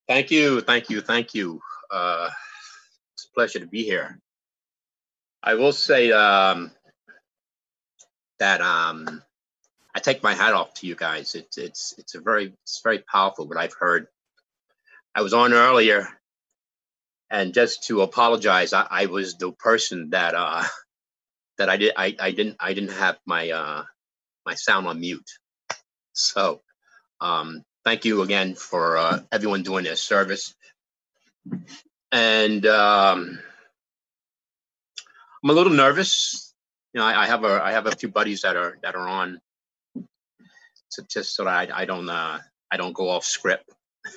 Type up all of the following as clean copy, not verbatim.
Thank you, thank you, thank you. It's a pleasure to be here. I will say that I take my hat off to you guys. It's very powerful what I've heard. I was on earlier, and just to apologize, I was the person that I didn't have my sound on mute. So thank you again for everyone doing their service. And I'm a little nervous. I have a few buddies that are on, just so that I don't go off script.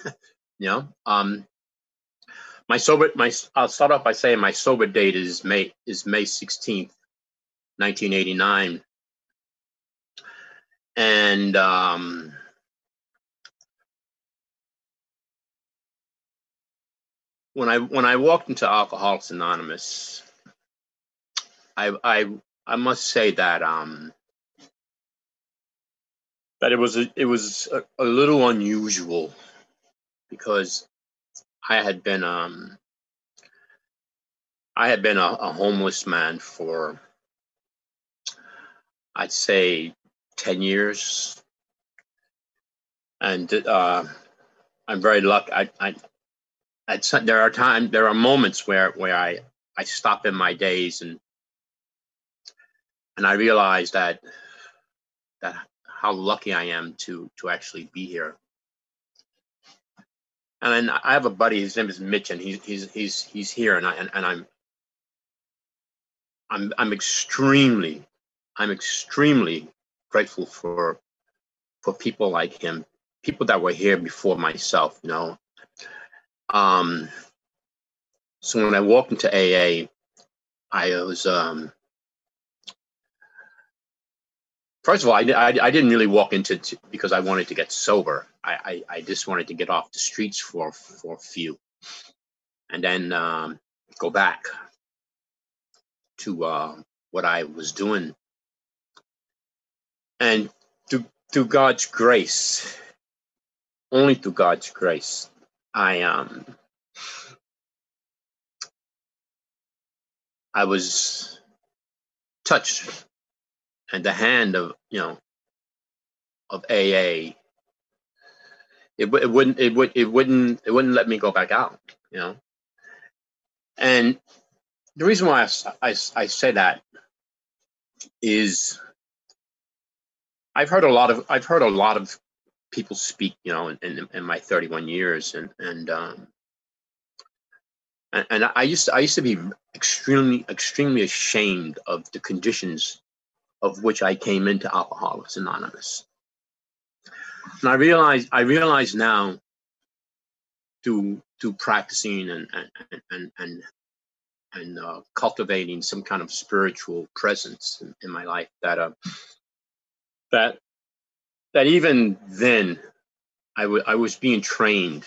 I'll start off by saying my sober date is May 16th, 1989, and when I walked into Alcoholics Anonymous, I must say that it was a little unusual, because I had been a homeless man for, I'd say, 10 years, and I'm very lucky. There are moments where I stop in my days and I realize that how lucky I am to actually be here. And then I have a buddy. His name is Mitch, and he's here, and I'm extremely grateful for people like him, people that were here before myself. So when I walked into AA, I was first of all, I didn't really walk into because I wanted to get sober. I just wanted to get off the streets for a few, and then go back to what I was doing. And through God's grace, only through God's grace, I was touched, and the hand of AA, it wouldn't let me go back out, And the reason why I say that is I've heard a lot of people speak, in my 31 years, and I used to be extremely ashamed of the conditions of which I came into Alcoholics Anonymous. And I realize now, through practicing and cultivating some kind of spiritual presence in my life, that even then I was being trained,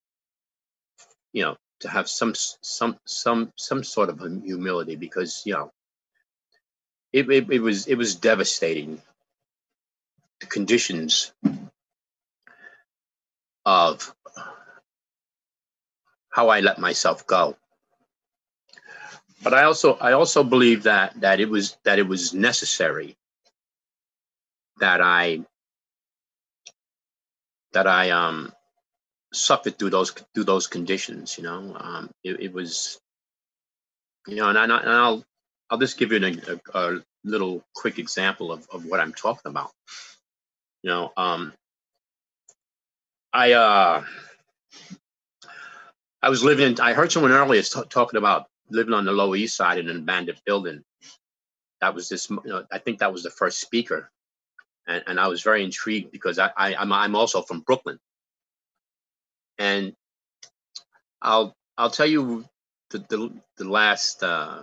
to have some sort of humility, because it was devastating, the conditions of how I let myself go. But I also believe that it was necessary that I suffered through those conditions. It was, and I'll just give you a little quick example of what I'm talking about. I was living. I heard someone earlier talking about living on the Lower East Side in an abandoned building. That was this. I think that was the first speaker, and I was very intrigued, because I'm also from Brooklyn, and I'll tell you the last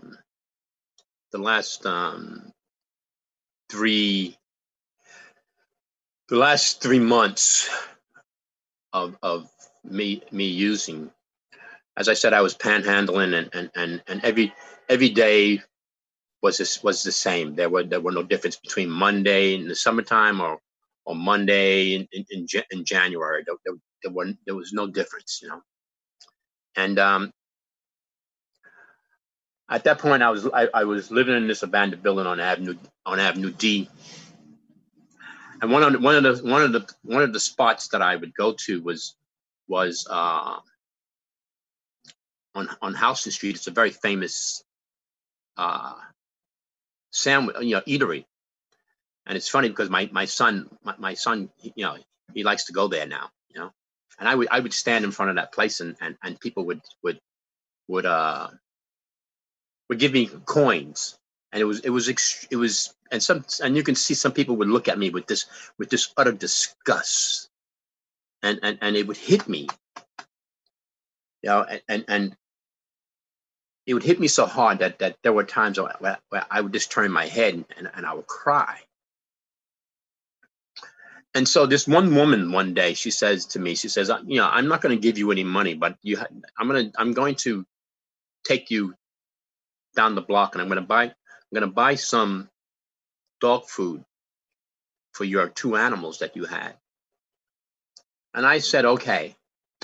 3 months of me using. As I said, I was panhandling, and every day was the same. There were no difference between Monday in the summertime or Monday in January. There was no difference, And at that point, I was living in this abandoned building on Avenue D. And one of the spots that I would go to was on Houston Street. It's a very famous sandwich, eatery. And it's funny because my son, he likes to go there now, And I would stand in front of that place, and people would give me coins, and it was and you can see some people would look at me with this utter disgust, and it would hit me, and it would hit me so hard that there were times where I would just turn my head and I would cry. And so this one woman one day, she says to me, I'm not going to give you any money, but I'm going to take you down the block, and I'm going to buy some dog food for your 2 animals that you had. And I said, okay.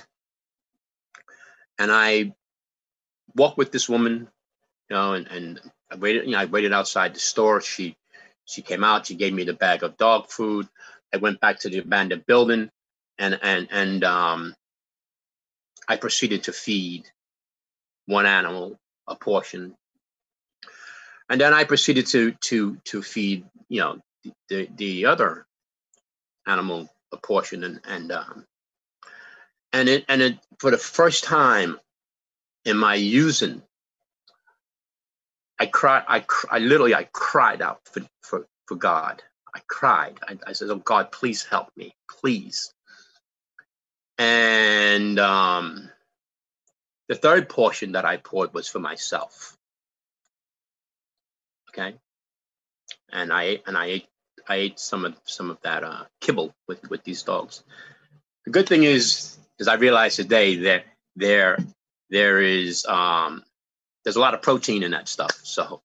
And I walked with this woman, and I waited outside the store. She came out, she gave me the bag of dog food. I went back to the abandoned building, and I proceeded to feed one animal a portion. And then I proceeded to feed, the other animal a portion, and it for the first time in my using, I literally cried out for God. I cried. I said, "Oh God, please help me, please." And the third portion that I poured was for myself. Okay, and I ate some of that kibble with these dogs. The good thing is I realized today that there is there's a lot of protein in that stuff. So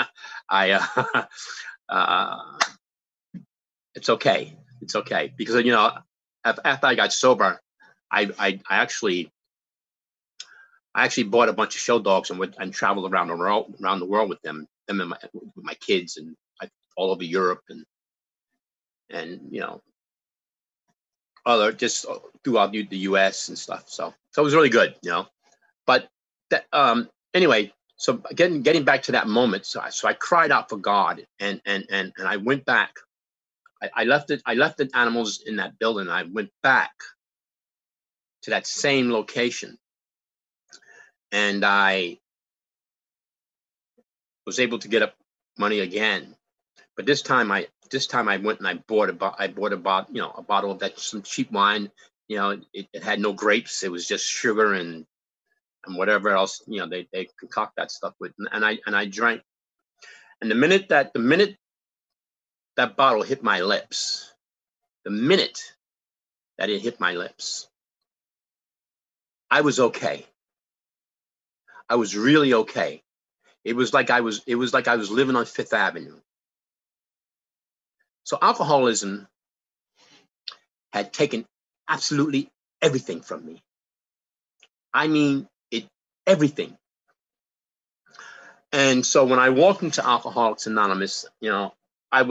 it's okay. It's okay because after I got sober, I actually bought a bunch of show dogs and traveled around the world with them and with my kids, and all over Europe and other just throughout the U.S. and stuff. So it was really good, But that anyway. So getting back to that moment, so I cried out for God, and I went back. I left the animals in that building. I went back to that same location, and I was able to get up money again. But this time I went and I bought a bottle of some cheap wine. It had no grapes. It was just sugar and whatever else they concoct that stuff with, and I drank. And the minute that bottle hit my lips, the minute that it hit my lips, I was okay. I was really okay. It was like I was living on Fifth Avenue. So alcoholism had taken absolutely everything from me. I mean, everything. And so when I walked into Alcoholics Anonymous, it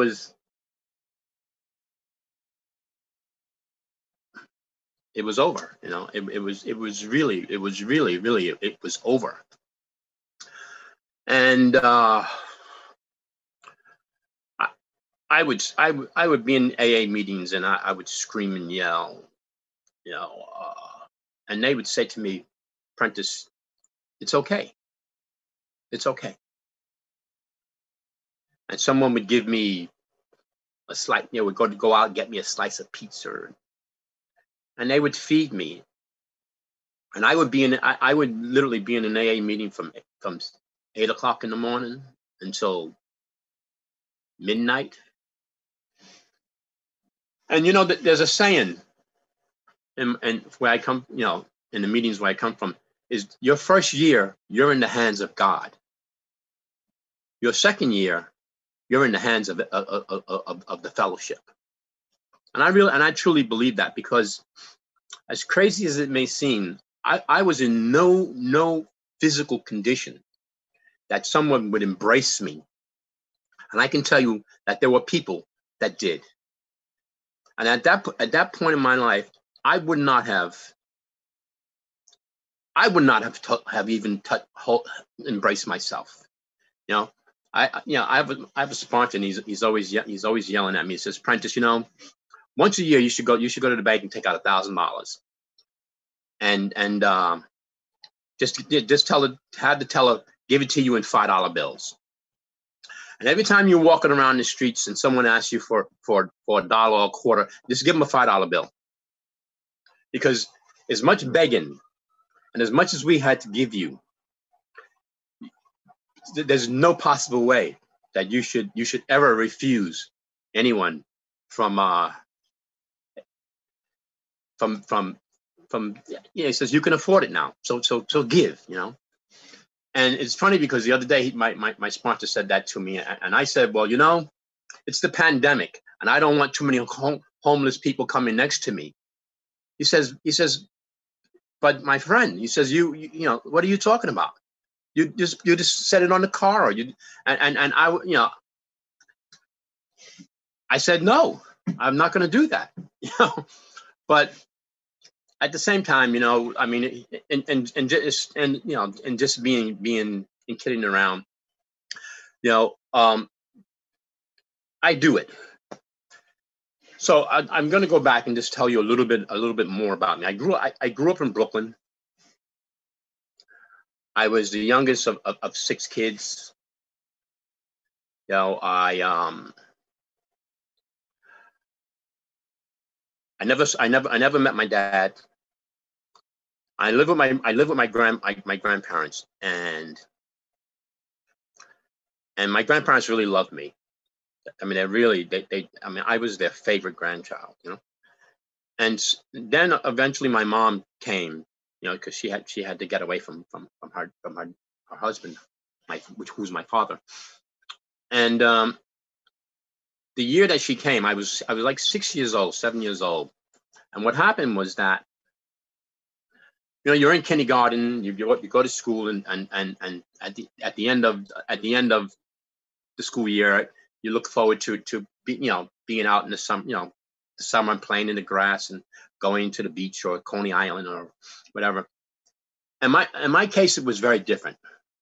was over. It was over. And I would be in AA meetings, and I would scream and yell, and they would say to me, "Prentice, it's okay. It's okay." And someone would give me a slice, would go out and get me a slice of pizza, and they would feed me. And I would literally be in an AA meeting from 8:00 in the morning until midnight. And there's a saying, and where I come, in the meetings where I come from, is your first year, you're in the hands of God. Your second year, you're in the hands of the fellowship. And I truly believe that, because as crazy as it may seem, I was in no physical condition that someone would embrace me. And I can tell you that there were people that did. And at that point in my life, I would not have have even embraced myself. You know, I have a sponsor, and he's always yelling at me. He says, Prentice, you know, once a year you should go to the bank and take out $1,000, and just have the teller give it to you in $5 bills. And every time you're walking around the streets and someone asks you for $1 or a quarter, just give them a $5 bill. Because as much begging and as much as we had to give you, there's no possible way that you should ever refuse anyone from he says you can afford it now, so give, you know. And it's funny because the other day my sponsor said that to me, and I said, well, you know, it's the pandemic and I don't want too many homeless people coming next to me. He says, but my friend, he says, you know, what are you talking about? You just set it on the car, or and I, you know, I said, no, I'm not going to do that, you know. But at the same time, you know, I mean, and just being and kidding around, you know, I do it. So I'm going to go back and just tell you a little bit more about me. I grew up in Brooklyn. I was the youngest of 6 kids. You know, I never met my dad. I live with my grandparents, and my grandparents really loved me. I mean, I mean, I was their favorite grandchild, you know. And then eventually my mom came, you know, because she had to get away from her husband, who's my father. And the year that she came, I was like 6 years old, 7 years old. And what happened was that, you know, you're in kindergarten, you go to school, and at the end of the school year, you look forward to being out in the summer, you know, the summer, and playing in the grass and going to the beach or Coney Island or whatever. In my case, it was very different.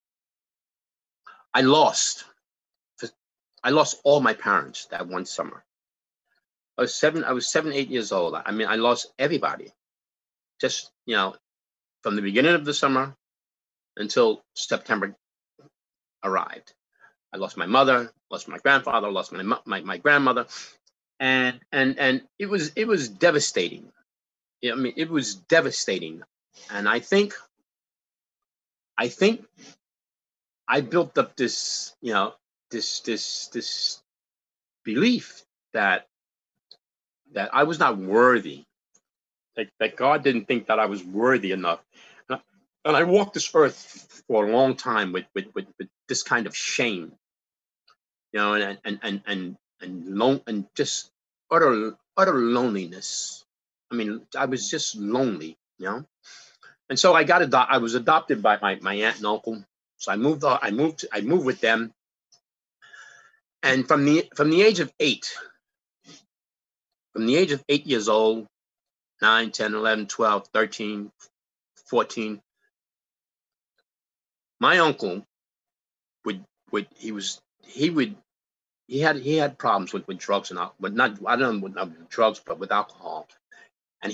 I lost all my parents that one summer. I was 7, 8 years old. I mean, I lost everybody. Just, you know, from the beginning of the summer until September arrived. I lost my mother, lost my grandfather, lost my grandmother, and it was devastating. I mean, it was devastating, and I think I built up this, you know, this belief that I was not worthy, that God didn't think that I was worthy enough, and I walked this earth for a long time with this kind of shame, you know, and just utter loneliness. I mean, I was just lonely, you know. And so I was adopted by my aunt and uncle. So I moved with them. And from the age of 8, from the age of 8 years old, 9, 10, 11, 12, 13, 14, my uncle he had problems with drugs, and but not, I don't know, with drugs, but with alcohol. And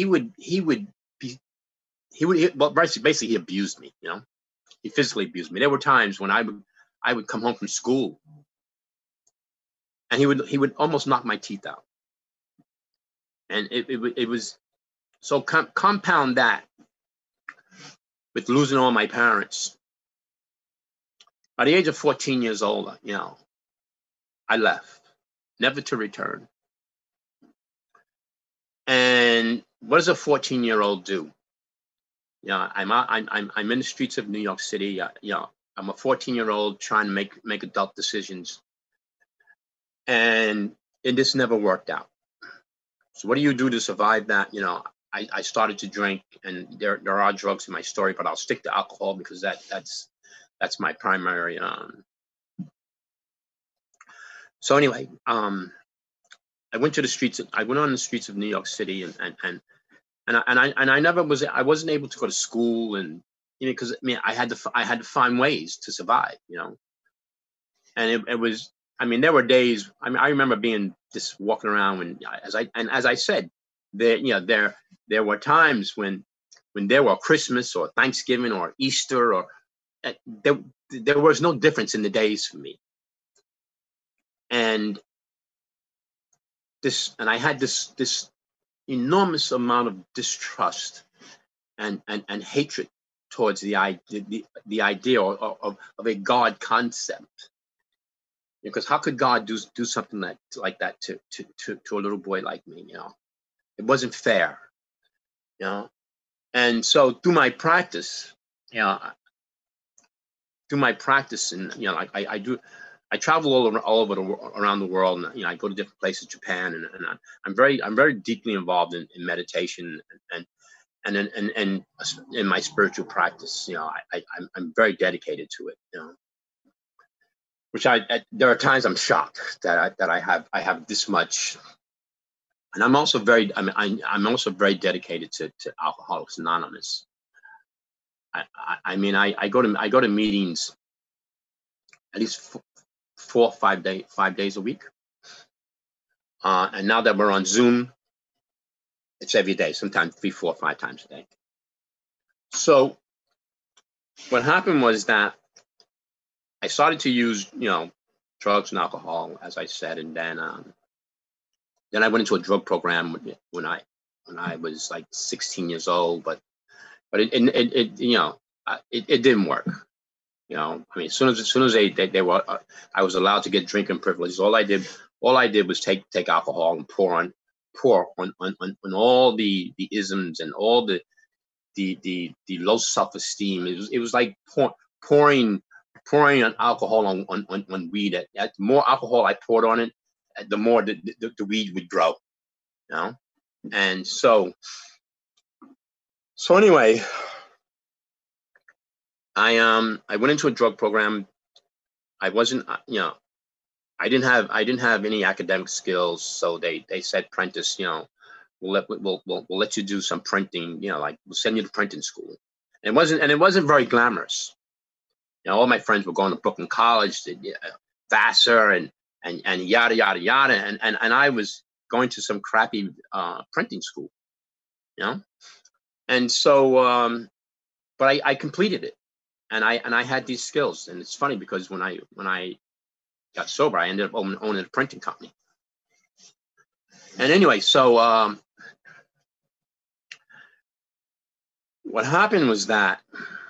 well, basically he abused me, you know. He physically abused me. There were times when I would come home from school, and he would almost knock my teeth out. And it was so compound that with losing all my parents. By the age of 14 years old, you know, I left, never to return. And what does a 14-year-old do? You know, I'm in the streets of New York City. You know, I'm a 14-year-old trying to make adult decisions, and this never worked out. So what do you do to survive that? You know, I started to drink, and there are drugs in my story, but I'll stick to alcohol because that's my primary. So anyway, I went to the streets. I went on the streets of New York City, I wasn't able to go to school, and because I mean I had to find ways to survive, and it was. I mean, there were days. I mean, I remember being just walking around as I said, there were times when there were Christmas or Thanksgiving or Easter or there there was no difference in the days for me, and I had this enormous amount of distrust and hatred towards the idea of a God concept. Because how could God do something like that to a little boy like me? It wasn't fair. And so through my practice, you know, and I travel all over around the world, and I go to different places, Japan, and I'm very deeply involved in meditation and in my spiritual practice. I'm very dedicated to it. Which there are times I'm shocked that I have this much. And I'm also I'm also very dedicated to Alcoholics Anonymous. I go to meetings at least 4 or 5 days a week. And now that we're on Zoom, it's every day, sometimes 3, 4, 5 times a day. So what happened was that I started to use, drugs and alcohol, as I said, and then I went into a drug program when I was like 16 years old, but it didn't work. I mean, as soon as they were, I was allowed to get drinking privileges. All I did was take alcohol and pour on all the isms and all the low self-esteem. It was like pouring on alcohol on weed. The more alcohol I poured on it, the more the weed would grow. And so anyway, I went into a drug program. I wasn't, I didn't have any academic skills, so they said, Prentice, we'll let you do some printing, like we'll send you to printing school. And it wasn't very glamorous. All my friends were going to Brooklyn College, Vassar, and yada yada yada, and I was going to some crappy printing school, and so but I completed it, and I had these skills. And it's funny because when I got sober, I ended up owning a printing company. And anyway, so what happened was that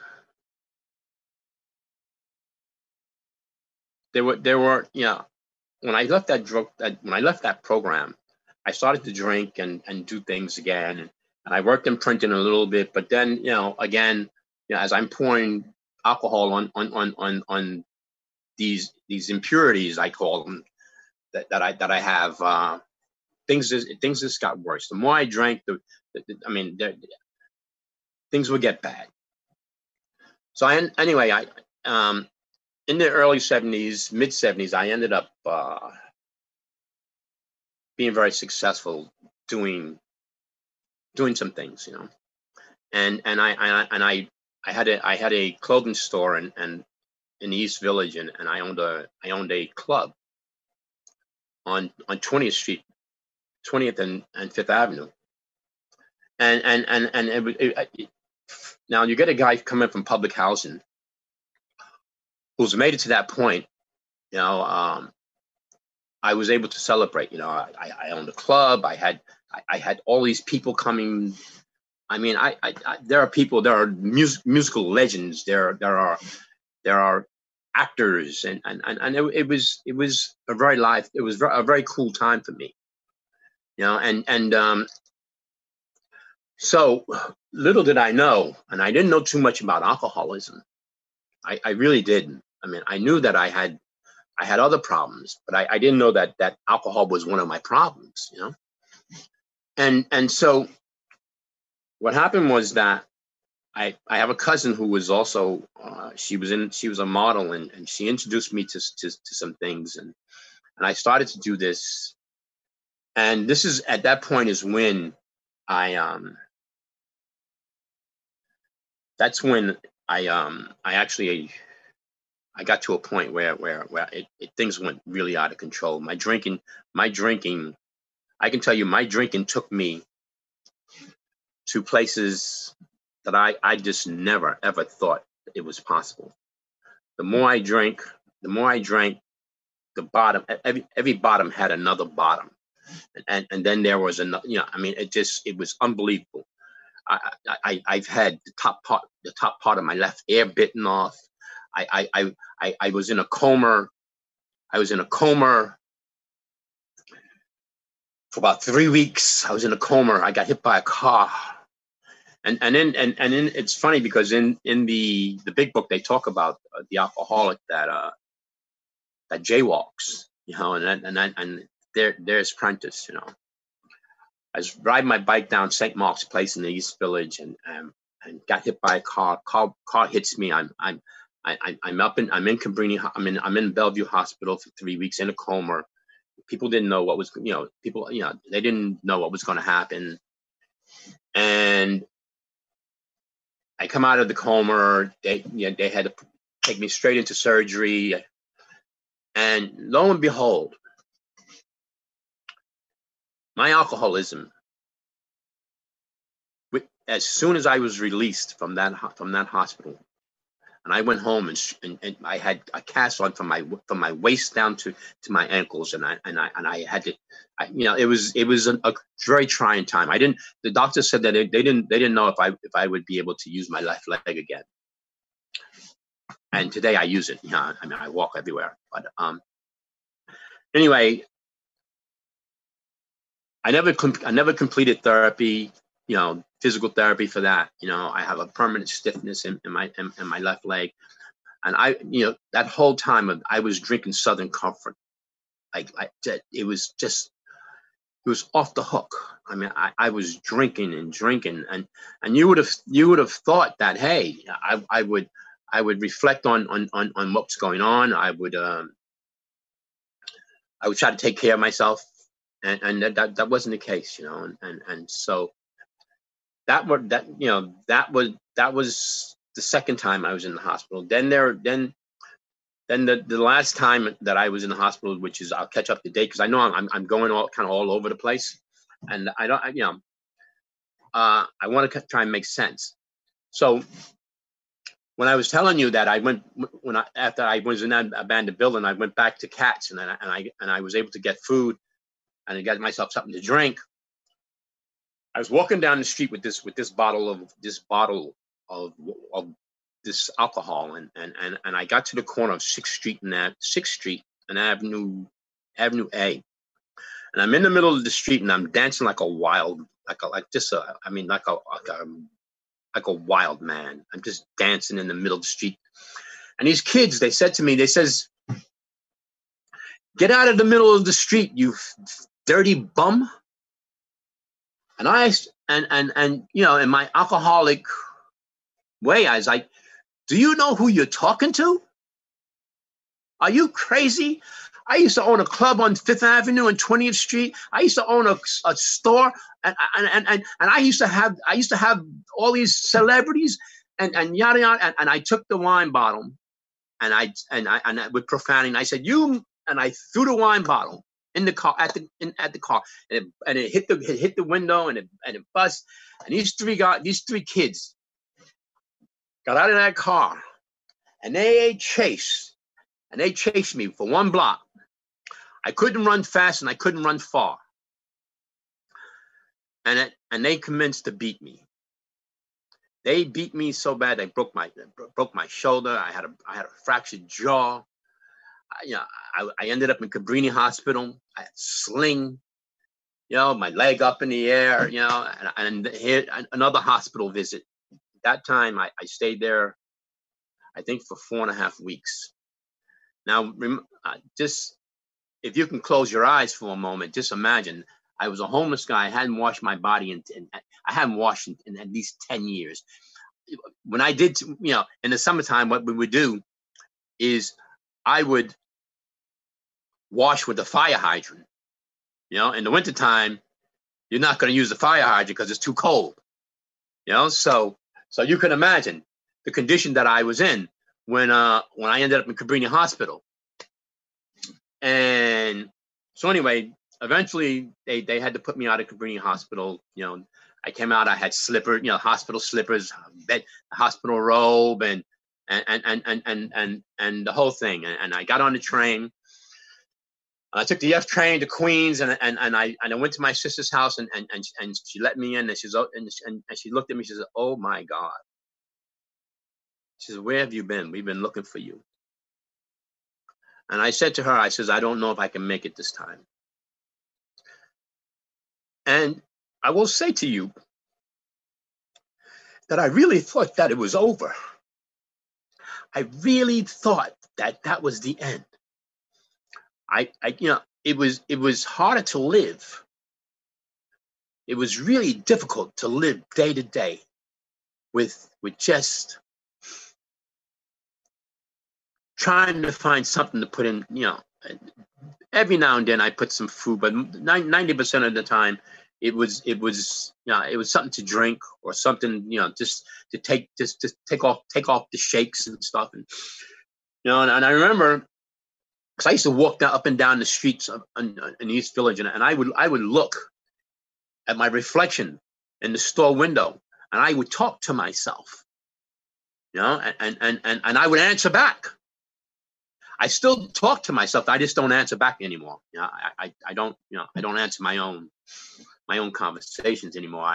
there were when I left that program, I started to drink and do things again, and I worked in printing a little bit. But then again, as I'm pouring alcohol on these impurities, I call them, that I have, things just got worse. The more I drank, things would get bad. So anyway, in the early 70s, mid 70s, I ended up being very successful doing some things, and I had a clothing store and in the East Village, and I owned a club on 20th Street, 20th and Fifth Avenue, and now you get a guy coming from public housing who's made it to that point. I was able to celebrate. I owned a club. I had all these people coming. I mean, there are people. There are musical legends. There are actors, and it was a very live. It was a very cool time for me. So little did I know, and I didn't know too much about alcoholism. I really didn't. I mean, I knew that I had other problems, but I didn't know that alcohol was one of my problems, And so What happened was that I have a cousin who was also she was a model, and she introduced me to some things, and I started to do this. And this is at that point is when I that's when I actually I got to a point where things went really out of control. My drinking, I can tell you, my drinking took me to places that I just never ever thought it was possible. The more I drank, the more I drank, the bottom every bottom had another bottom, and then there was another. I mean, it was unbelievable. I've had the top part of my left ear bitten off. I was in a coma. I was in a coma for about 3 weeks. I was in a coma. I got hit by a car. And then it's funny because in the big book they talk about the alcoholic that jaywalks, and there's Prentice. I was riding my bike down St. Mark's Place in the East Village, and got hit by a car. Car hits me. I'm in Cabrini. I'm in Bellevue Hospital for 3 weeks in a coma. People didn't know what was, they didn't know what was going to happen. And I come out of the coma. They had to take me straight into surgery. And lo and behold, my alcoholism, as soon as I was released from that hospital, and I went home, and I had a cast on from my waist down to my ankles, and I had to, it was a very trying time. The doctor said that they didn't know if I would be able to use my left leg again. And today I use it. I mean, I walk everywhere. But anyway, I never completed therapy, physical therapy for that. I have a permanent stiffness in my left leg. And that whole time I was drinking Southern Comfort. It was off the hook. I mean, I was drinking and drinking, and you would have thought that, hey, I would reflect on what's going on. I would try to take care of myself, and that wasn't the case, and so that was the second time I was in the hospital. Then the last time that I was in the hospital, which is, I'll catch up to date because I know I'm going all over the place, and I don't, I want to try and make sense. So when I was telling you that after I was in that abandoned building, I went back to Katz, and I was able to get food, and I got myself something to drink. I was walking down the street with this bottle of this alcohol, and I got to the corner of 6th Street and Avenue A, and I'm in the middle of the street, and I'm dancing like a wild, like a wild man. I'm just dancing in the middle of the street, and these kids, they said to me, "Get out of the middle of the street, you dirty bum." And in my alcoholic way, I was like, "Do you know who you're talking to? Are you crazy? I used to own a club on 5th Avenue and 20th Street. I used to own a store, and I used to have all these celebrities and yada yada." And I took the wine bottle, and I with profanity, and I said, "You," and I threw the wine bottle in the car at the car, and it hit the window, and it bust. And these three kids got out of that car, and they chased me for 1 block. I couldn't run fast, and I couldn't run far, and they commenced to beat me. They beat me so bad they broke my shoulder. I had a fractured jaw. I ended up in Cabrini Hospital. I had sling, my leg up in the air, and here another hospital visit. That time I stayed there, I think, for 4.5 weeks. Now, just if you can close your eyes for a moment, just imagine I was a homeless guy. I hadn't washed my body, and I haven't washed in at least 10 years. When I did, in the summertime, what we would do is I would wash with a fire hydrant. In the wintertime, you're not going to use the fire hydrant because it's too cold. So you can imagine the condition that I was in when I ended up in Cabrini Hospital. And so anyway, eventually they had to put me out of Cabrini Hospital. I came out, I had slippers, hospital slippers, hospital robe, and the whole thing. And I got on the train. I took the F train to Queens, and I went to my sister's house, and she let me in, and she looked at me. She said, "Oh my God." She said, "Where have you been? We've been looking for you." And I said to her, I says, "I don't know if I can make it this time." And I will say to you that I really thought that it was over. I really thought that that was the end. It was harder to live. It was really difficult to live day to day with just trying to find something to put in. Every now and then I put some food, but 90% of the time it was something to drink or something, just to take off the shakes and stuff. And and I remember, because I used to walk up and down the streets in East Village, and I would look at my reflection in the store window, and I would talk to myself, and I would answer back. I still talk to myself. I just don't answer back anymore. I don't answer my own conversations anymore.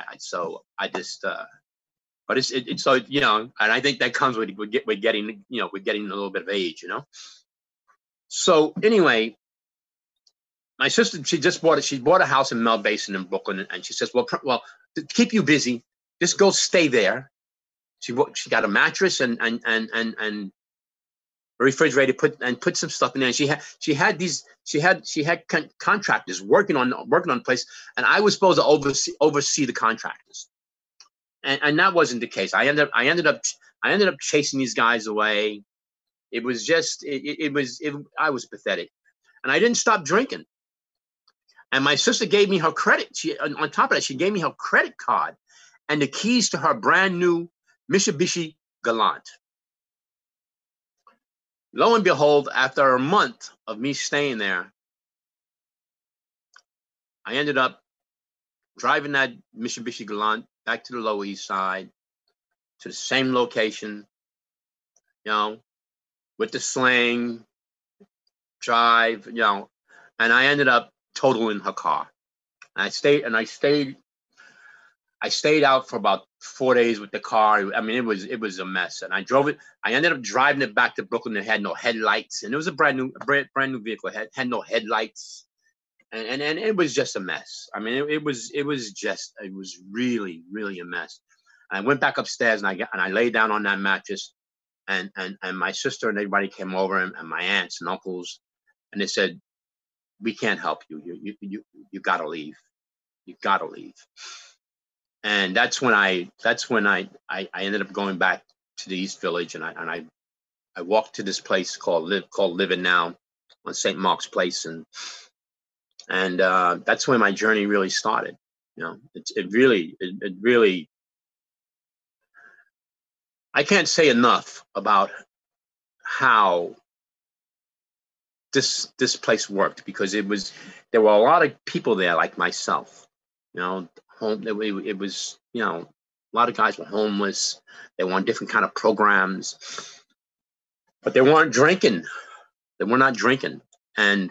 But it's so, and I think that comes with getting a little bit of age, So anyway, my sister, she bought a house in Mel Basin in Brooklyn, and she says, well, to keep you busy, just go stay there. She got a mattress and a refrigerator, put some stuff in there. And she had contractors working on the place, and I was supposed to oversee the contractors, and that wasn't the case. I ended up chasing these guys away. It was just I was pathetic, and I didn't stop drinking. And my sister gave me her credit. On top of that, she gave me her credit card and the keys to her brand new Mitsubishi Galant. Lo and behold, after a month of me staying there, I ended up driving that Mitsubishi Galant back to the Lower East Side, to the same location, with the sling, drive, and I ended up totaling her car. And I stayed out for about 4 days with the car. I mean, it was a mess. And I ended up driving it back to Brooklyn. It had no headlights, and it was a brand new vehicle. It had no headlights, and it was just a mess. I mean, it was really, really a mess. And I went back upstairs, and I laid down on that mattress, and my sister and everybody came over, and my aunts and uncles, and they said, "We can't help you. You gotta leave. You gotta leave." And that's when I ended up going back to the East Village, and I walked to this place called Living Now on St. Mark's Place, and that's when my journey really started. It really, I can't say enough about how this place worked, because there were a lot of people there like myself, it was, a lot of guys were homeless. They were on different kind of programs, but they weren't drinking. They were not drinking. And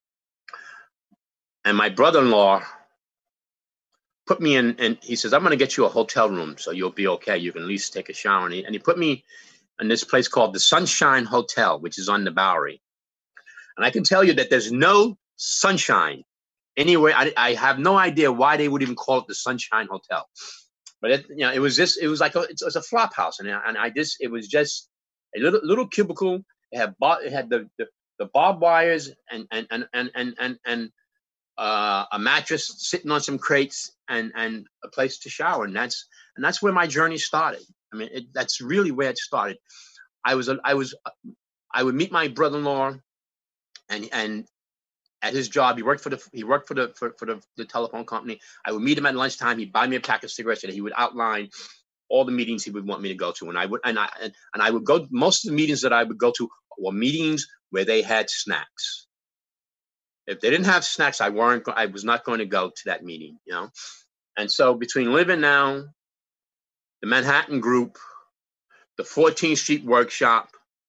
my brother-in-law put me in, and he says, "I'm going to get you a hotel room so you'll be okay. You can at least take a shower." And he put me in this place called the Sunshine Hotel, which is on the Bowery. And I can tell you that there's no sunshine anywhere. I have no idea why they would even call it the Sunshine Hotel. But it was like a flop house, and it was just a little cubicle. It had the barbed wires and a mattress sitting on some crates, and a place to shower, and that's where my journey started. I mean, that's really where it started. I would meet my brother-in-law, and at his job, he worked for the telephone company. I would meet him at lunchtime. He'd buy me a pack of cigarettes, and he would outline all the meetings he would want me to go to. And I would go. Most of the meetings that I would go to were meetings where they had snacks. If they didn't have snacks, I was not going to go to that meeting, you know. And so between Living Now, the Manhattan Group, the 14th Street Workshop,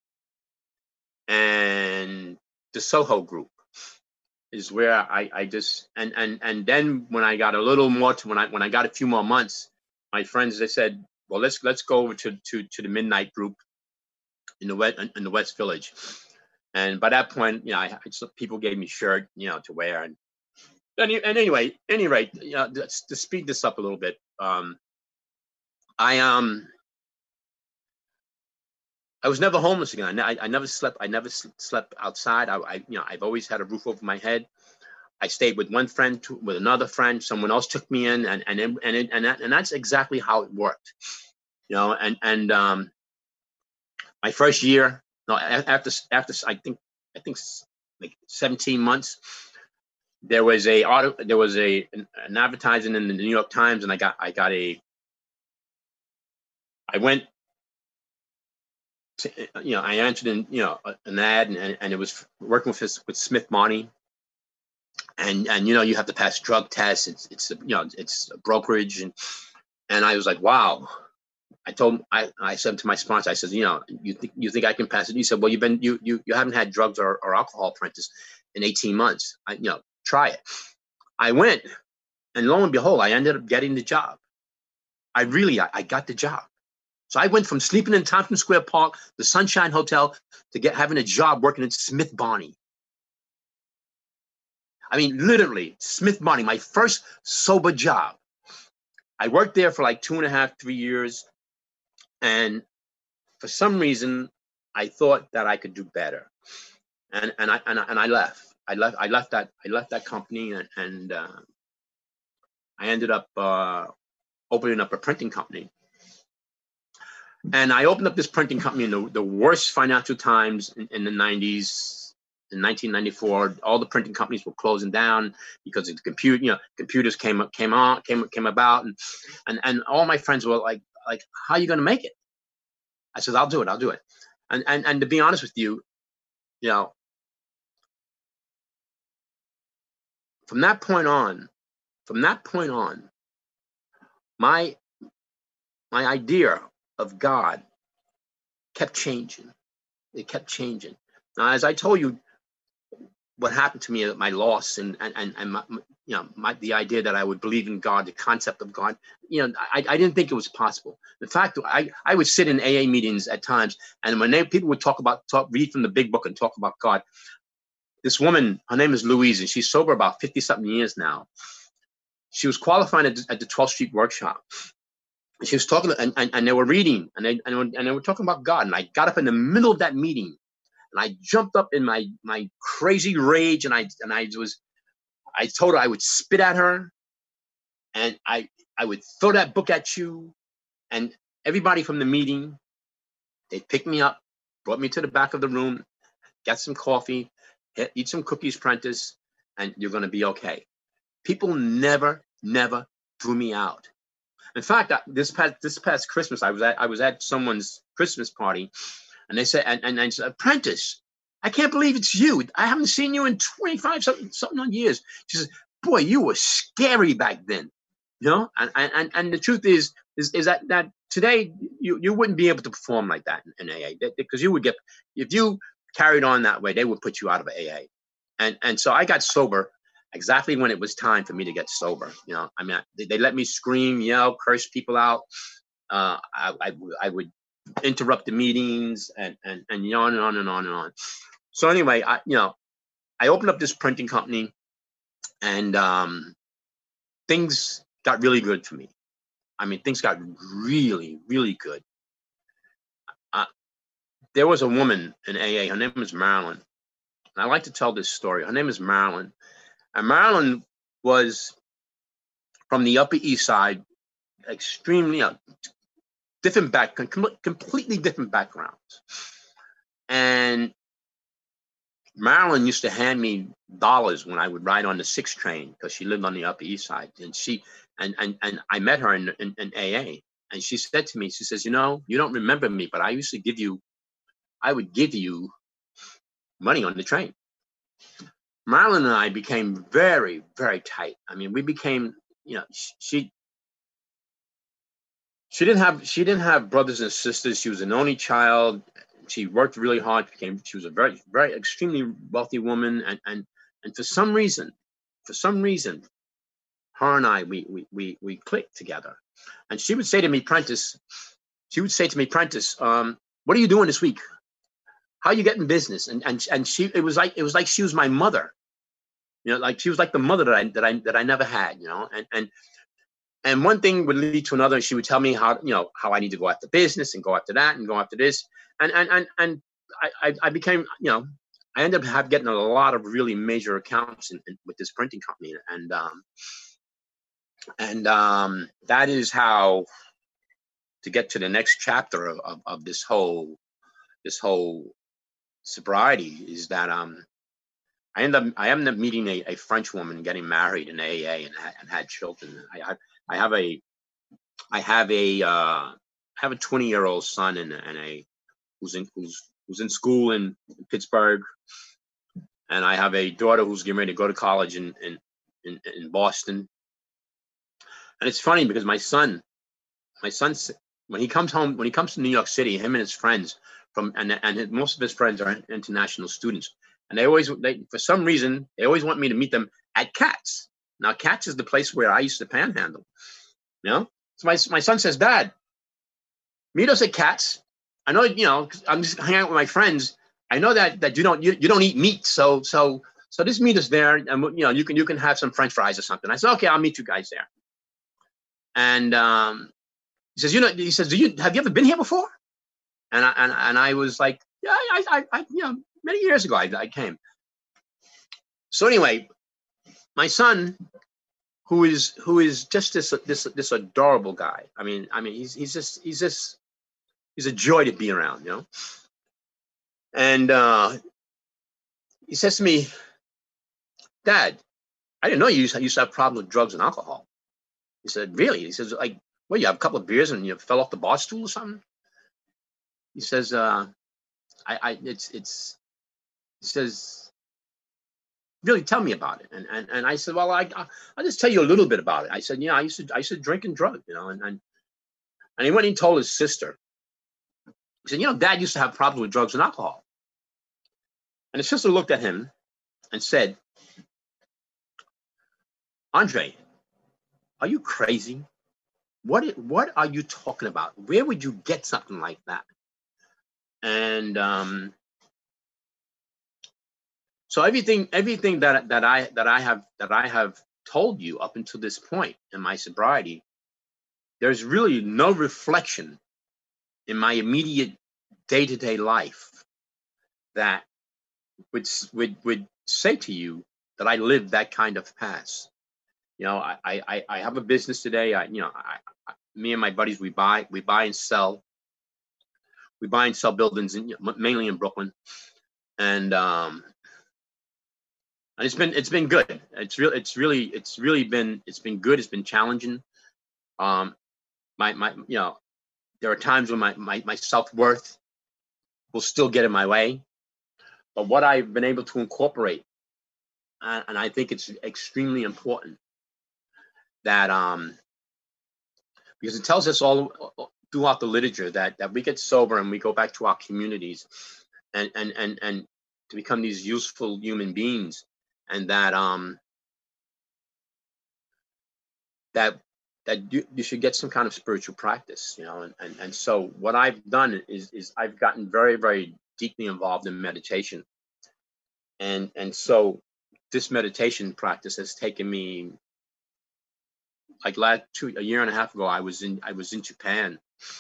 and the Soho Group is where I just and then when I got a little more to when I got a few more months, my friends, they said, well, let's go over to the Midnight Group in the West Village. And by that point, you know, people gave me shirt, you know, to wear. And anyway, you know, to speed this up a little bit, I was never homeless again. I never slept. I never slept outside. You know, I've always had a roof over my head. I stayed with one friend, with another friend. Someone else took me in, and that's exactly how it worked. You know, and my first year, no, after I think like 17 months, there was an advertising in the New York Times, and I went to, you know, I answered in, you know, an ad, and it was working with Smith Barney, and you know, you have to pass drug tests. It's you know, it's a brokerage, and I was like, wow. I said to my sponsor, I said, you know, you think I can pass it? He said, well, you haven't had drugs or alcohol, apprentice, in 18 months. You know, try it. I went, and lo and behold, I ended up getting the job. I got the job. So I went from sleeping in Tompkins Square Park, the Sunshine Hotel, to having a job working at Smith Barney. I mean, literally, Smith Barney, my first sober job. I worked there for like 2.5, 3 years. And for some reason, I thought that I could do better, and I left. I left that company, and I ended up opening up a printing company. And I opened up this printing company in the worst financial times in the 90s. In 1994, all the printing companies were closing down because of the computers came about, and all my friends were like, how are you going to make it? I said, I'll do it. And to be honest with you, you know, from that point on, my idea of God kept changing. It kept changing. Now, as I told you, what happened to me, my loss, and my, you know, the idea that I would believe in God, the concept of God, you know, I didn't think it was possible. In fact, I would sit in AA meetings at times, and when people would read from the big book and talk about God, this woman, her name is Louise, and she's sober about 50-something years now. She was qualifying at the 12th Street Workshop. And she was talking, and they were reading, and they were talking about God. And I got up in the middle of that meeting, and I jumped up in my crazy rage, and I told her I would spit at her, and I would throw that book at you. And everybody from the meeting, they picked me up, brought me to the back of the room, get some coffee, eat some cookies, Prentice, and you're going to be okay. People never threw me out. In fact, this past Christmas, I was at someone's Christmas party, and they said, and I said, Prentice, I can't believe it's you. I haven't seen you in 25 something years. She says, boy, you were scary back then, you know. And the truth is that today you wouldn't be able to perform like that in AA, because you would get, if you carried on that way, they would put you out of AA. And so I got sober exactly when it was time for me to get sober. You know, I mean, they let me scream, yell, curse people out. I would interrupt the meetings, and on and on and on and on. So anyway, I opened up this printing company, and things got really good for me. I mean, things got really, really good. There was a woman in AA. Her name was Marilyn. And I like to tell this story. Her name is Marilyn. And Marilyn was from the Upper East Side, extremely different completely different backgrounds. And Marilyn used to hand me dollars when I would ride on the 6 train because she lived on the Upper East Side. And I met her in AA. And she said to me, she says, you know, you don't remember me, but I would give you money on the train. Marilyn and I became very, very tight. I mean, we became, you know, she didn't have brothers and sisters. She was an only child. She worked really hard. She was a very, very extremely wealthy woman. And for some reason, her and I, we clicked together. And she would say to me, Prentice, what are you doing this week? How are you getting business? And she, it was like she was my mother, you know, like she was like the mother that I never had, you know, and one thing would lead to another. She would tell me how I need to go after business and go after that and go after this. And I became, you know, I ended up getting a lot of really major accounts with this printing company. And that is how, to get to the next chapter of this whole sobriety, is that I ended up meeting a French woman, getting married in AA, and had children. I have a 20-year-old son who's in school in Pittsburgh, and I have a daughter who's getting ready to go to college in Boston. And it's funny because my son, when he comes to New York City, him and his friends most of his friends are international students, and for some reason they always want me to meet them at Katz. Now Katz is the place where I used to panhandle, you know. So my son says, Dad, meet us at Katz. I know, you know, I'm just hanging out with my friends. I know that you don't eat meat, so just meet us there, and you know, you can have some French fries or something. I said, okay, I'll meet you guys there. And he says, have you ever been here before? And I was like, yeah, I you know, many years ago I came. So anyway, my son, who is just this adorable guy. I mean, he's a joy to be around, you know. And he says to me, Dad, I didn't know you used to have problems with drugs and alcohol. He said, really? He says, like, well, you have a couple of beers and you fell off the bar stool or something? He says, he says, really, tell me about it. And I said, well, I'll just tell you a little bit about it. I said, yeah, I used to drink and drug, you know, and he went and told his sister. He said, you know, Dad used to have problems with drugs and alcohol. And his sister looked at him and said, Andre, are you crazy? What are you talking about? Where would you get something like that? And so everything that I have told you up until this point in my sobriety, there's really no reflection in my immediate day-to-day life that would say to you that I lived that kind of past. You know, I have a business today. Me and my buddies, we buy and sell buildings mainly in Brooklyn, and it's been good. It's really been good. It's been challenging. My you know, there are times when my self-worth will still get in my way, but what I've been able to incorporate, and I think it's extremely important that because it tells us all throughout the literature that we get sober and we go back to our communities and to become these useful human beings, and that you should get some kind of spiritual practice, you know. And so what I've done is I've gotten very, very deeply involved in meditation, and so this meditation practice has taken me, like a year and a half ago, I was in Japan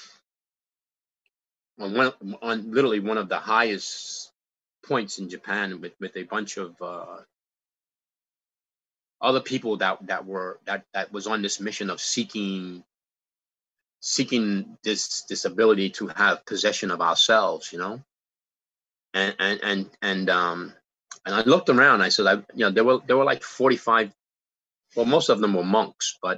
on literally one of the highest points in Japan with a bunch of other people that was on this mission of seeking this ability to have possession of ourselves, you know. And I looked around. I said, there were like 45. Well, most of them were monks, but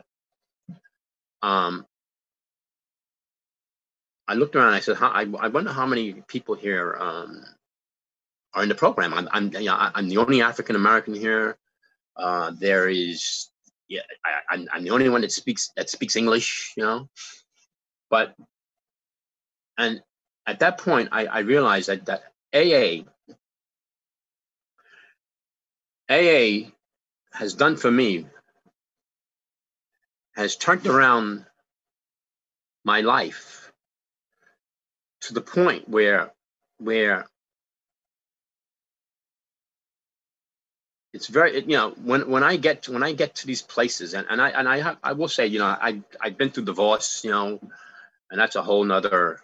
I looked around. I said, I wonder how many people here are in the program. I'm the only African American here. There is, yeah, I'm the only one that speaks English, you know. But and at that point, I realized that AA has done for me, has turned around my life to the point where it's very, you know, when I get to these places, and I will say, you know, I've been through divorce, you know, and that's a whole nother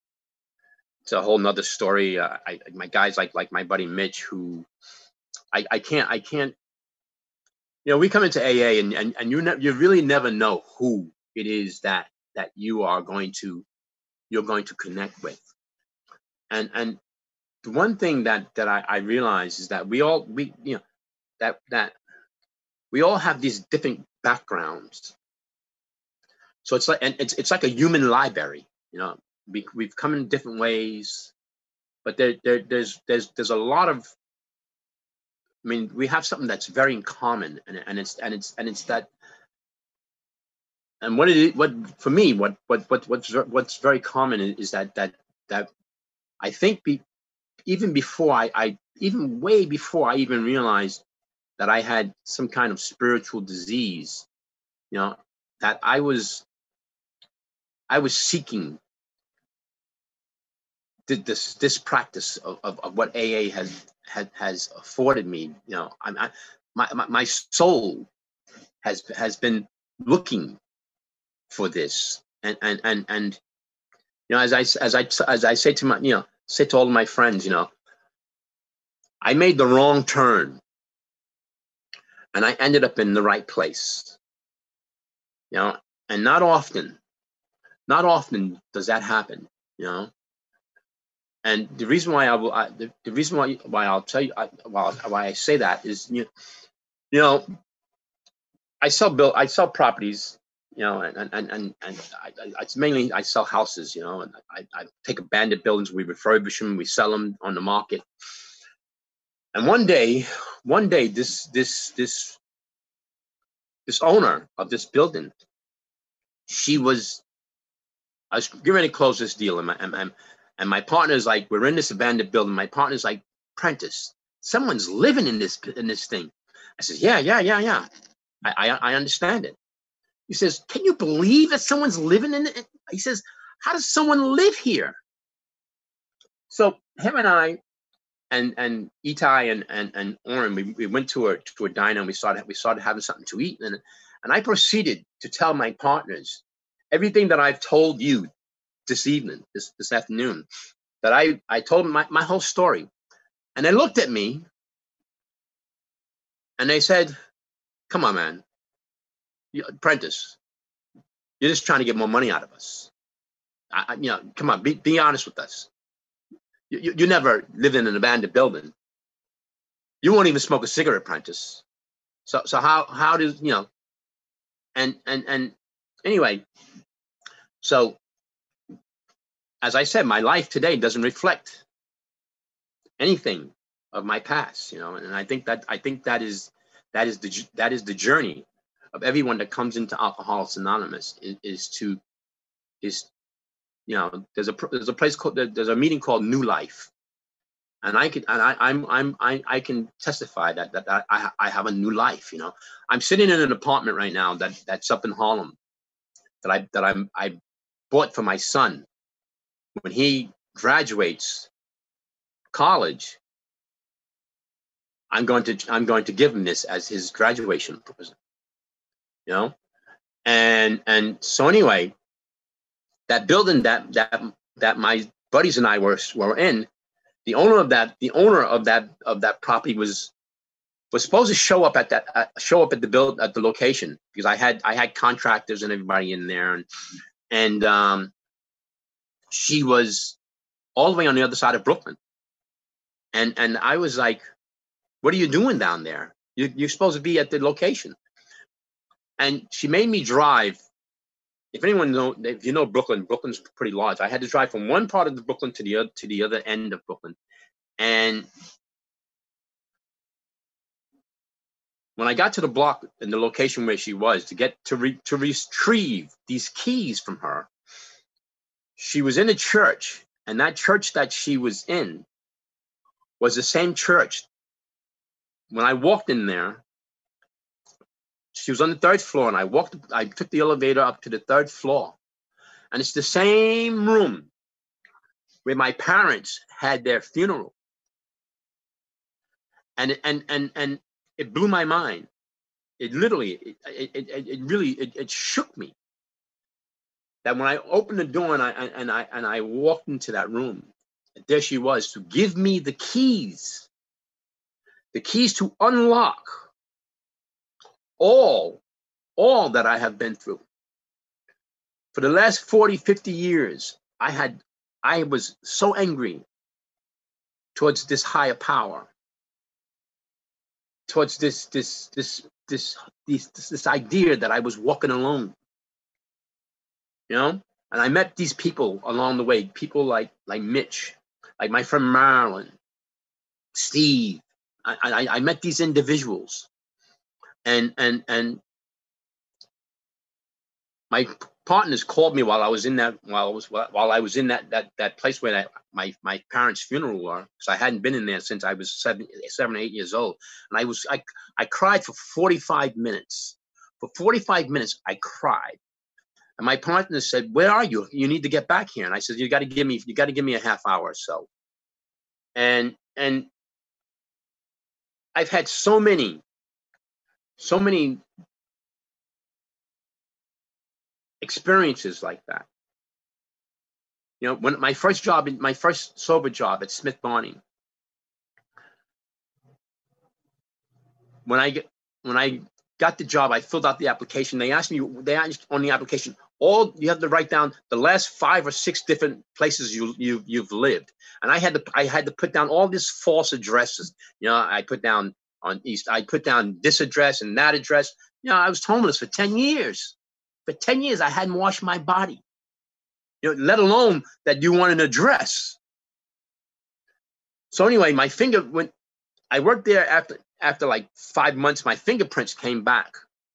story. My guys like my buddy Mitch, who I can't, you know, we come into AA and you really never know who it is that you're going to connect with. And the one thing that I realize is that we you know, that we all have these different backgrounds. So it's like, and it's like a human library, you know. We've come in different ways, but there's a lot of, I mean, we have something that's very in common, and it's that. And what for me, what's very common is that I think even way before I even realized that I had some kind of spiritual disease, you know, that I was seeking this practice of what AA has afforded me. You know, my soul has been looking for this, and you know, as I say to my, you know, say to all of my friends, you know, I made the wrong turn and I ended up in the right place, you know. And not often does that happen, you know. And the reason why the reason why I'll tell you why I say that is, you know, I sell properties, you know, and it's mainly, I sell houses, you know, and I take abandoned buildings, we refurbish them, we sell them on the market. And one day, this owner of this building, I was getting ready to close this deal, and my partner's like, we're in this abandoned building. My partner's like, Prentice, someone's living in this thing. I said, yeah. I understand it. He says, can you believe that someone's living in it? He says, how does someone live here? So him and I and Itai and Oren, we went to a diner, and we started having something to eat, and I proceeded to tell my partners everything that I've told you this evening, this afternoon, that I told them my whole story. And they looked at me and they said, come on, man, Prentice, you're just trying to get more money out of us. You know, come on, be honest with us. You never lived in an abandoned building. You won't even smoke a cigarette, Prentice. So how does, you know, and anyway, so as I said, my life today doesn't reflect anything of my past, you know, and I think that is the journey of everyone that comes into Alcoholics Anonymous, is you know, there's a place called, there's a meeting called New Life, and I can testify that I have a new life. You know, I'm sitting in an apartment right now that's up in Harlem that I bought for my son when he graduates college. I'm going to give him this as his graduation present, you know. And so anyway, that building that my buddies and I were in, the owner of that property was was supposed to show up at the location, because I had contractors and everybody in there, and she was all the way on the other side of Brooklyn, and I was like, "What are you doing down there? You're supposed to be at the location." And she made me drive. If you know Brooklyn, Brooklyn's pretty large. I had to drive from one part of the Brooklyn to the other end of Brooklyn, and when I got to the block and the location where she was, to retrieve these keys from her, she was in a church, and that church that she was in was the same church. When I walked in there, she was on the third floor, and I took the elevator up to the third floor, and it's the same room where my parents had their funeral. And it blew my mind. It literally, it really shook me. That when I opened the door and I walked into that room, there she was to give me the keys to unlock all that I have been through. For the last 40, 50 years, I was so angry towards this higher power, towards this idea that I was walking alone, And I met these people along the way, people like Mitch, like my friend Marilyn, Steve. I met these individuals, and my partners called me while I was in that place where my parents' funeral were, because I hadn't been in there since I was 7 or 8 years old, and I cried for 45 minutes. For 45 minutes, I cried, and my partner said, "Where are you? You need to get back here." And I said, "You got to give me a half hour or so." And I've had so many experiences like that. When my first sober job at Smith Barney, when I got the job, I filled out the application. They asked on the application, you have to write down the last 5 or 6 different places you've lived. And I had to put down all these false addresses. I put down on East, I put down this address and that address. I was homeless for 10 years. For 10 years, I hadn't washed my body. Let alone that you want an address. So anyway, I worked there after like 5 months, my fingerprints came back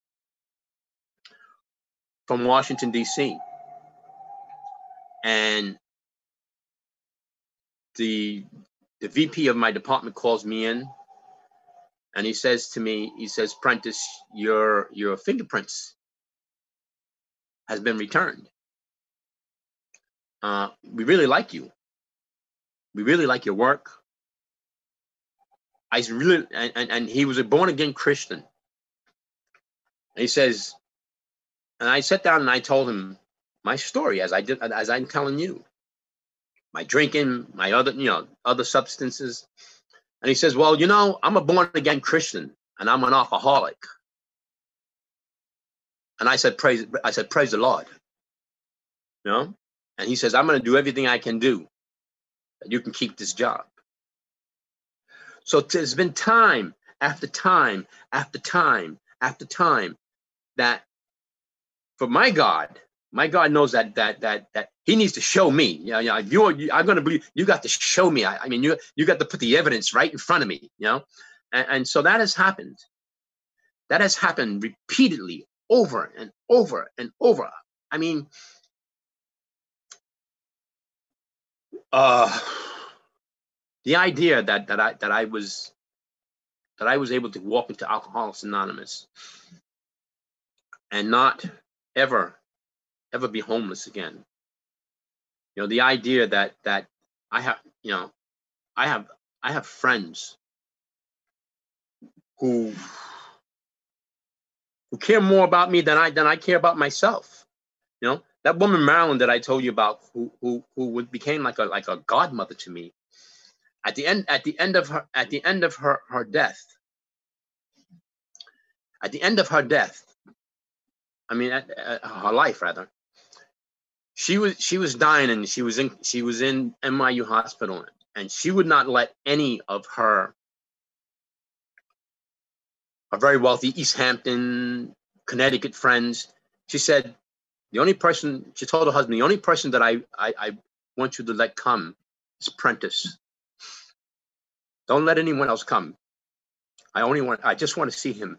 from Washington, D.C. And the VP of my department calls me in, and he says to me, "Prentice, your fingerprints has been returned. We really like you. We really like your work." And he was a born again Christian. And he says, and I sat down and I told him my story as I'm telling you, my drinking, my other substances. And he says, "Well, I'm a born again Christian and I'm an alcoholic." And I said, praise the Lord. And he says, "I'm going to do everything I can do that you can keep this job." So there's been time after time after time after time that for my God knows that He needs to show me. I'm going to believe you got to show me. I mean, you got to put the evidence right in front of me. And so that has happened. That has happened repeatedly, over and over and over. I mean, the idea that I was able to walk into Alcoholics Anonymous and not ever be homeless again. The idea that I have friends who care more about me than I care about myself. That woman Marilyn that I told you about, who became like a godmother to me. At the end of her death, at the end of her death, I mean, her life rather, she was dying, and she was in NYU hospital, and she would not let any of her very wealthy East Hampton, Connecticut friends. She said, she told her husband, the only person that I want you to let come is Prentice. Don't let anyone else come. I just want to see him.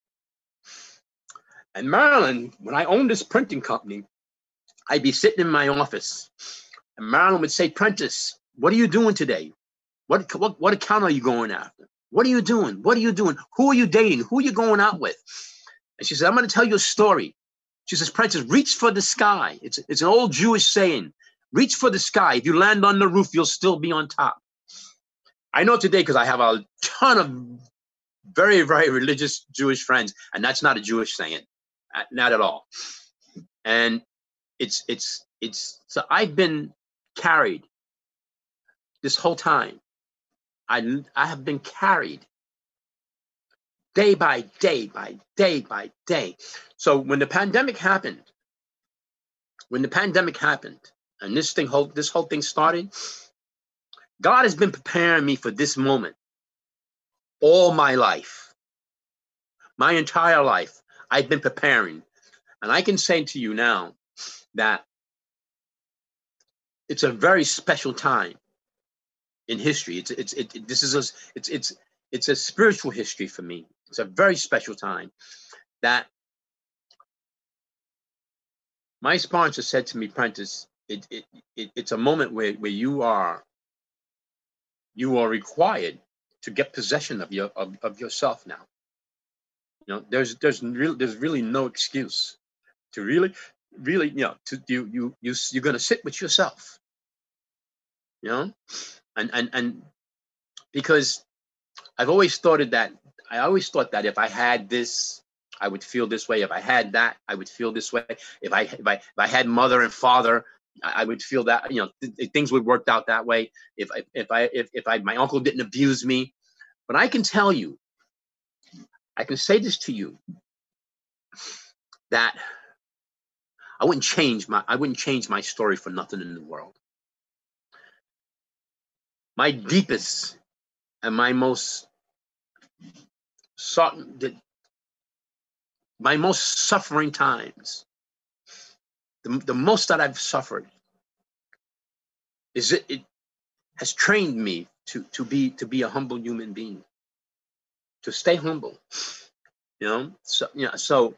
And Marilyn, when I owned this printing company, I'd be sitting in my office, and Marilyn would say, Prentice, what are you doing today? What account are you going after? What are you doing? What are you doing? Who are you dating? Who are you going out with? And she said, I'm going to tell you a story. She says, Prentice, reach for the sky. It's an old Jewish saying. Reach for the sky. If you land on the roof, you'll still be on top. I know today because I have a ton of very, very religious Jewish friends, and that's not a Jewish saying, not at all. And so I've been carried this whole time. I have been carried day by day by day by day. So when the pandemic happened, and this whole thing started, God has been preparing me for this moment all my life. My entire life, I've been preparing. And I can say to you now that it's a very special time in history. It's a spiritual history for me. It's a very special time that my sponsor said to me, Prentice, it's a moment where you are required to get possession of yourself now. You know, there's really no excuse to really, you know, you're going to sit with yourself, you know, and because I always thought that if I had this, I would feel this way. If I had that, I would feel this way. If I had mother and father, I would feel that, you know, things would work out that way. If my uncle didn't abuse me. But I can tell you, I can say this to you, that I wouldn't change my story for nothing in the world. My deepest and my most suffering times, the most that I've suffered, is it has trained me to be a humble human being, to stay humble, you know. So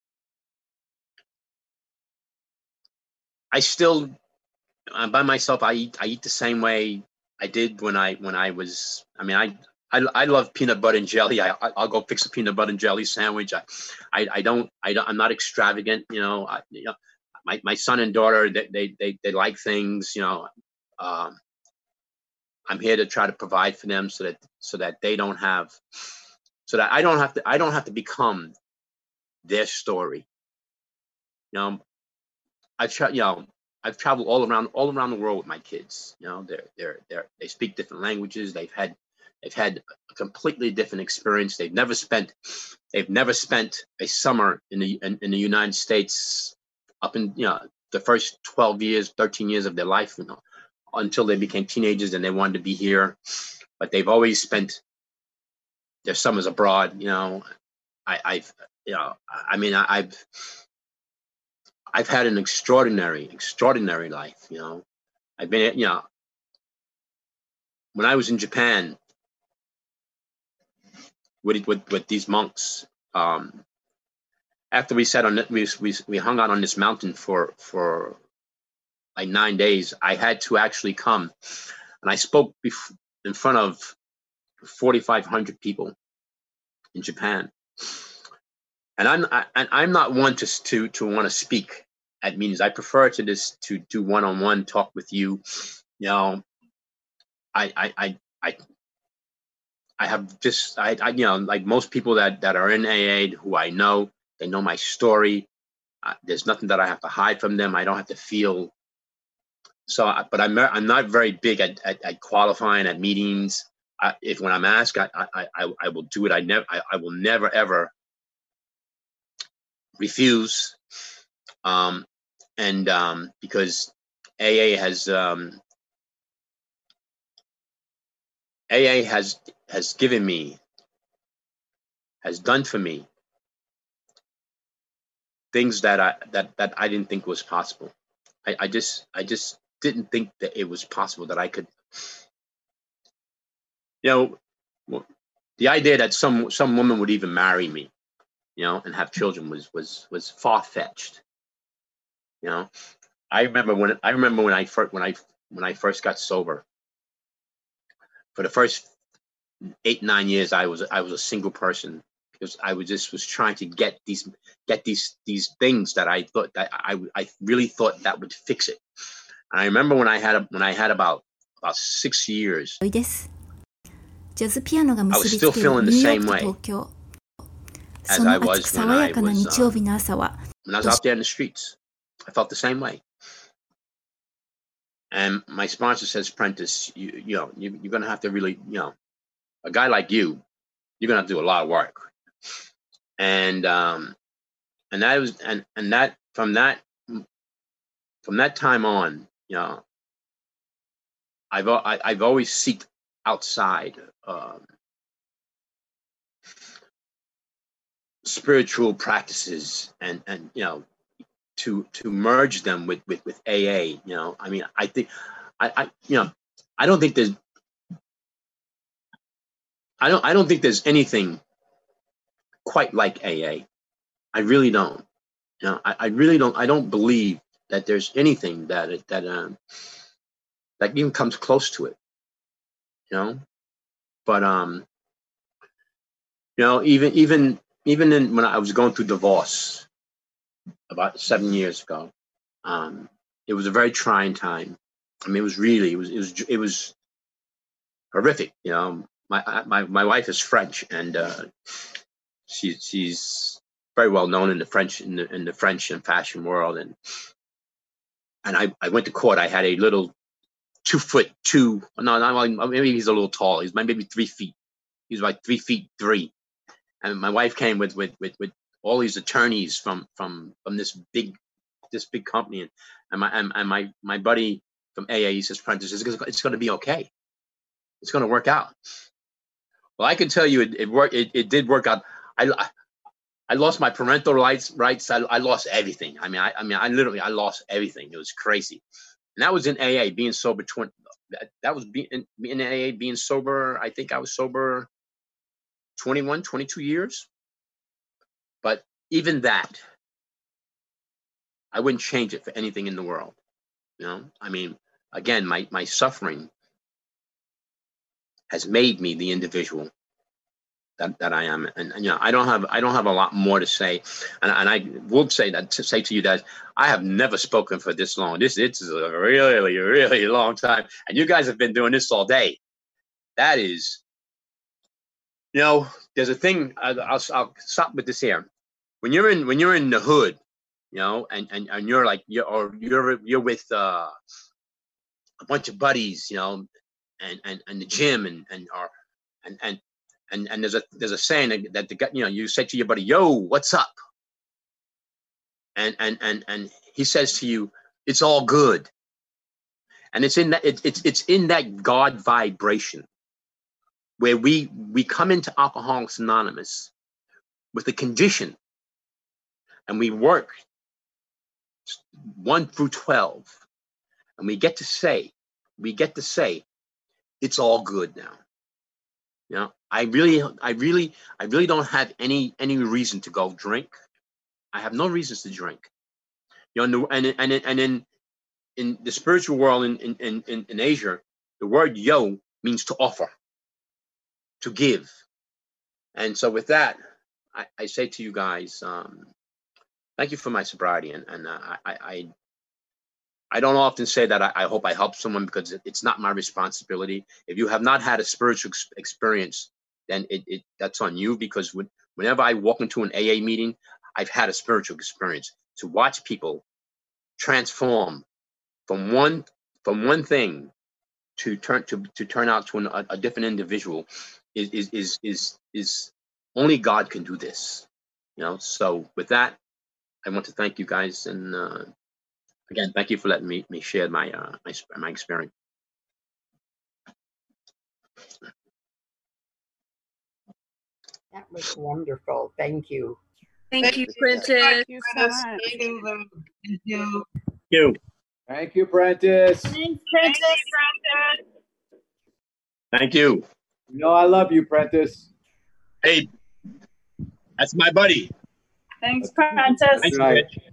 I still, by myself, I eat the same way I did when I was. I mean, I love peanut butter and jelly. I'll go fix a peanut butter and jelly sandwich. I'm not extravagant, you know. My son and daughter, they like things, you know. I'm here to try to provide for them so that I don't have to become their story. You know, I've traveled all around the world with my kids. You know, they speak different languages. They've had a completely different experience. They've never spent a summer in the United States up in, you know, the first 12 years, 13 years of their life, you know, until they became teenagers and they wanted to be here. But they've always spent their summers abroad. You know, I've had an extraordinary life. You know, I've been, you know, when I was in Japan with these monks, after we sat on it, we hung out on this mountain for like 9 days. I had to actually come, and I spoke in front of 4,500 people in Japan. And I'm not one to want to speak at meetings. I prefer to do one-on-one talk with you. You know, I have just, you know, like most people that are in AA who I know, they know my story. There's nothing that I have to hide from them. I don't have to feel. So, but I'm not very big at qualifying at meetings. If when I'm asked, I will do it. I will never ever refuse. Because AA has given me, has done for me things that I didn't think was possible. I just didn't think that it was possible that I could, the idea that some woman would even marry me, and have children was far-fetched. I remember when I first got sober. For the first 8-9 years, I was a single person, because I was trying to get these things that I thought that I really thought that would fix it. And I remember when I had about 6 years, です。ジャズピアノが I 結 was び still つける feeling ニ the ューヨー same クと way 東京。 as そ I の was 熱く when 爽 I やかな was 日曜日の朝は、 when I was out there in the streets. I felt the same way. And my sponsor says, Prentice, you're going to have to really, a guy like you're going to have to do a lot of work. And that was, and that from that time on, I've always seeked outside spiritual practices, and to merge them with AA. I mean, I think I don't think there's I don't think there's anything quite like AA. I really don't. I really don't. I don't believe that there's anything that even comes close to it. But even when I was going through divorce about 7 years ago, it was a very trying time. I mean, it was horrific. My wife is French, and she's very well known in the French and fashion world, and I went to court. I had a little 2'2". No, maybe he's a little tall. He's maybe 3 feet. He's like 3'3", and my wife came with all these attorneys from this big company, and my buddy from AA, he says, Prentice, it's going to be okay. It's going to work out. Well, I can tell you it worked. It did work out. I lost my parental rights. I lost everything. I literally lost everything. It was crazy. And that was in AA, being sober. That was in AA, being sober. I think I was sober 21, 22 years. But even that, I wouldn't change it for anything in the world. I mean, again, my suffering has made me the individual that I am, and I don't have a lot more to say, and I will say to you that I have never spoken for this long. This is a really, really long time, and you guys have been doing this all day. That is, there's a thing. I'll stop with this here. When you're in the hood, and you're like you're with a bunch of buddies, and the gym, and there's a saying that the guy, you say to your buddy, yo, what's up? And he says to you, it's all good. And it's in that God vibration where we come into Alcoholics Anonymous with a condition, and we work 1 through 12, and we get to say it's all good now. I really don't have any reason to go drink. I have no reasons to drink. And in the spiritual world in Asia, the word yo means to offer, to give. And so with that, I say to you guys, thank you for my sobriety. And I don't often say that I hope I help someone, because it's not my responsibility. If you have not had a spiritual experience, then that's on you, because whenever I walk into an AA meeting, I've had a spiritual experience. To watch people transform from one thing to turn out to a different individual is only God can do this. So with that, I want to thank you guys, and again, thank you for letting me share my my experience. That was wonderful. Thank you. Thank you, Prentice. Thank you so Prentice. much. Thank you, Lou. Thank you. You. Thank you, Prentice. Thanks, Prentice. Thank you. You know I love you, Prentice. Hey, that's my buddy. Thanks, Prentice. Thanks, Right. Rich.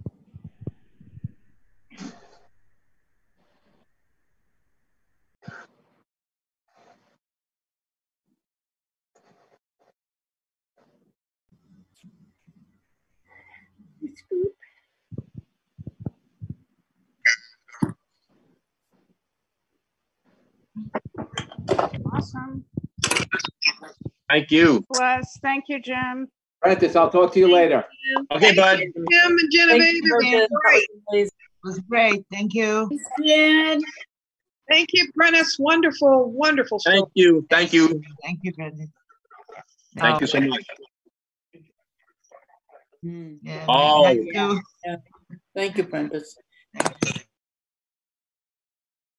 Awesome. Thank you. Bless. Thank you, Jim. Prentice, I'll talk to you later. Okay, bud. Jim and Genevieve, Thank you, it was great. Prentice. It was great. Thank you. Jen. Thank you, Prentice. Wonderful, wonderful story. Thank you. Thank you. Thank you, Prentice. Thank you so much. Yeah, Oh. thank you. Thank you, Prentice.